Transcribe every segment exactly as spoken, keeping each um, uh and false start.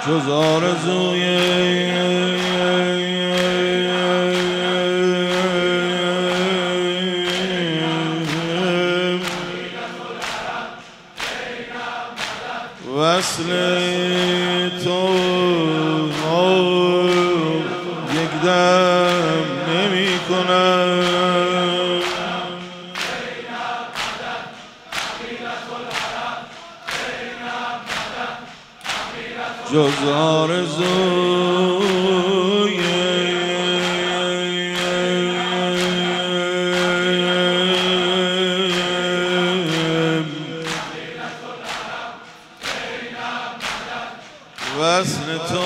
جز آرزوی وصل تو یک دم نمی کنم جز آرزوی وصل تو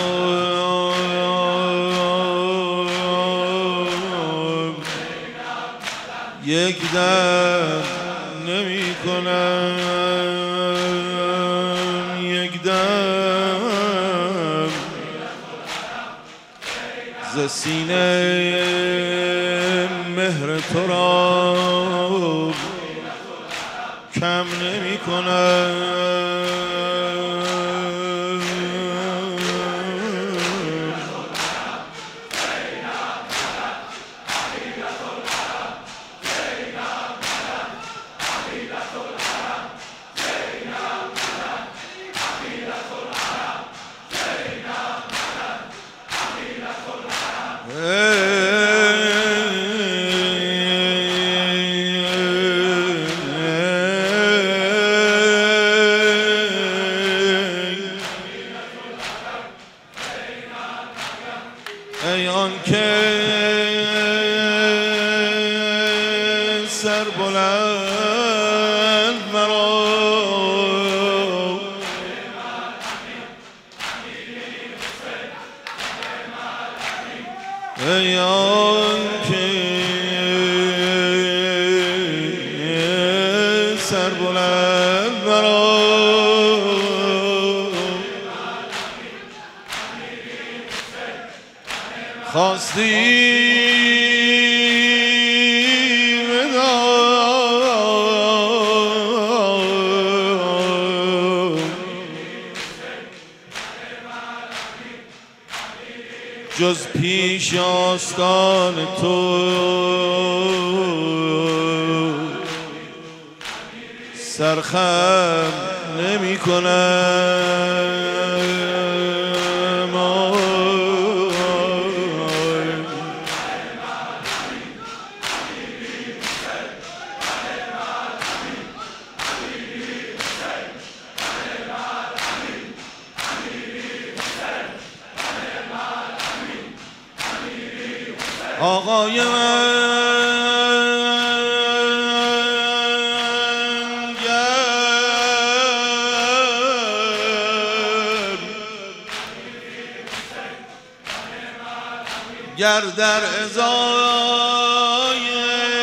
یک دم نمی کنم یک دم ز سینه مهر تو را کم نمی کنم ای آن که سر بلند مرا ای آن که سر بلند مرا خواستی جز پیش آستان تو سرخم نمی کنم آقای من گر گر در ازای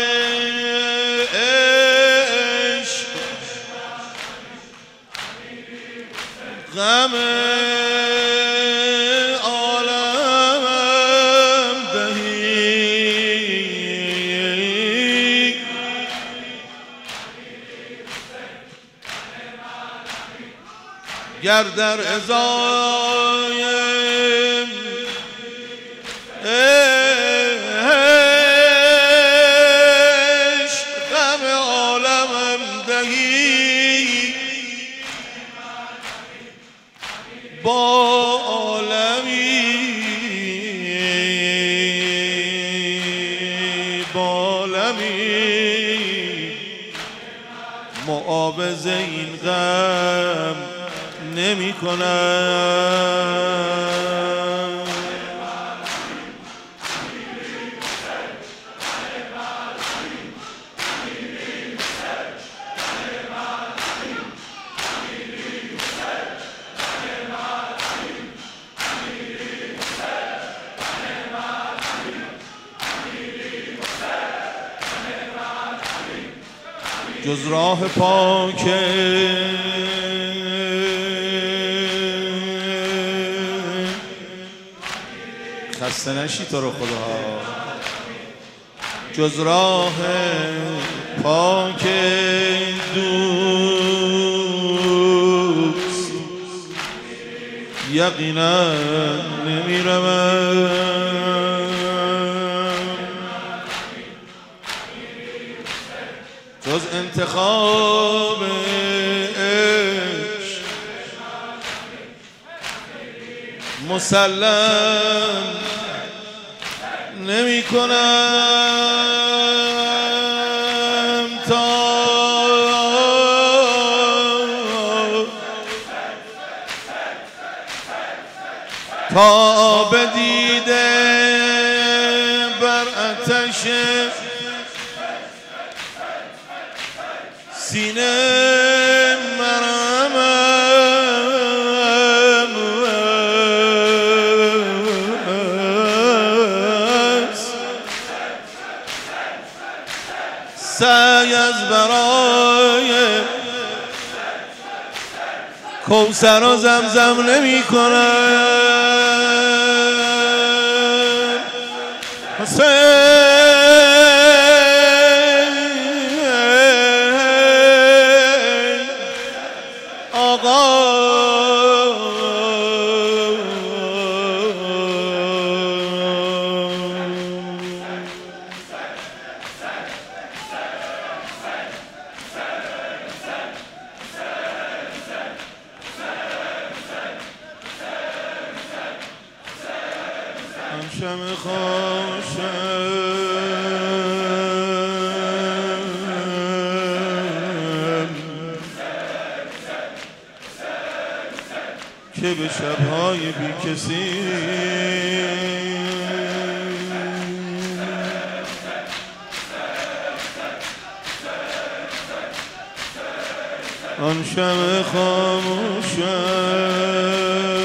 عشق غم گر در ازای عشق غم عالمم دهی با عالمی با عالمی معاوضه این غم نمی کنم جز راه پاک خسته نشی تو رو خدا جز راه پاک دوست یقینا نمیروم جز انتخاب عشق مسلم نمی کنم تا تا بدیده بر آتش سینه مرم سعی از برای کوثر و زمزم نمی کنم حسین آقا شمع خوشم که به شبهای بی کسی آن شمع خاموشم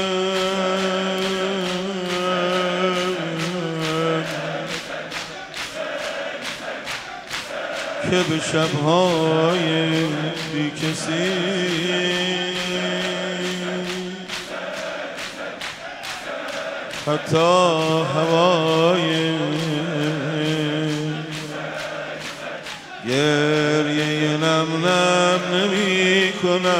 که به شبهای بی کسی حتی هوای گریه نم نم نمی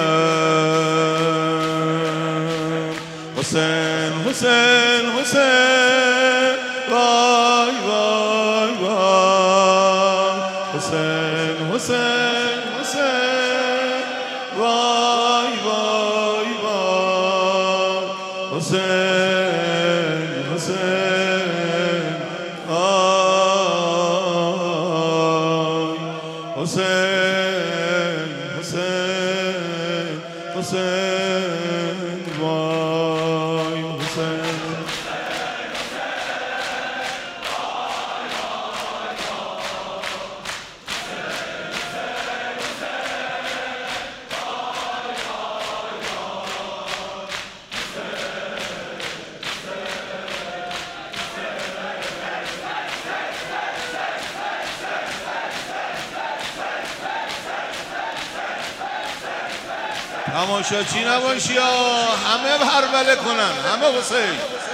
کنم حسین حسین حسین وای وای وای حسین حسین حسین وای وای وای حسین حسین آی حسین حسین حسین وای حسین تماشاچی نباشی ها همه هربله کنن همه حسین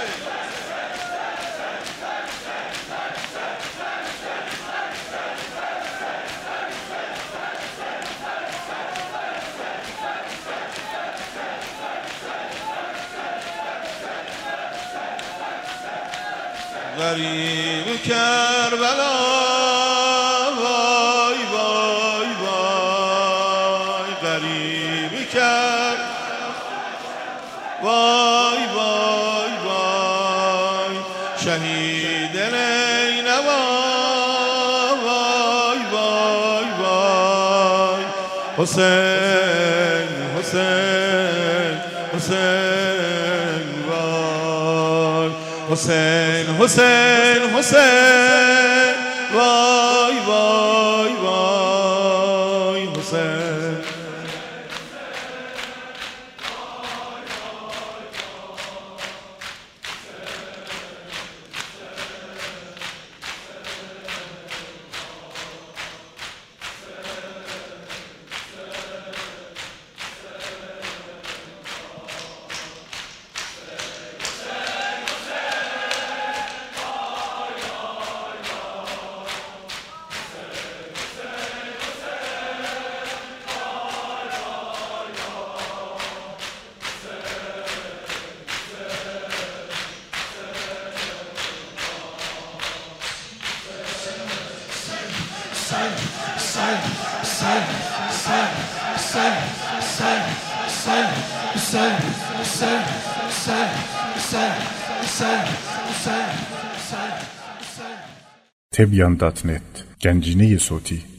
غریب کربلا وای وای وای غریب کرد وای وای وای شهید نینوا وای وای وای حسین حسین حسین وای حسین حسین حسین وای وای وای حسین تبیان دات نت گنجینه صوتی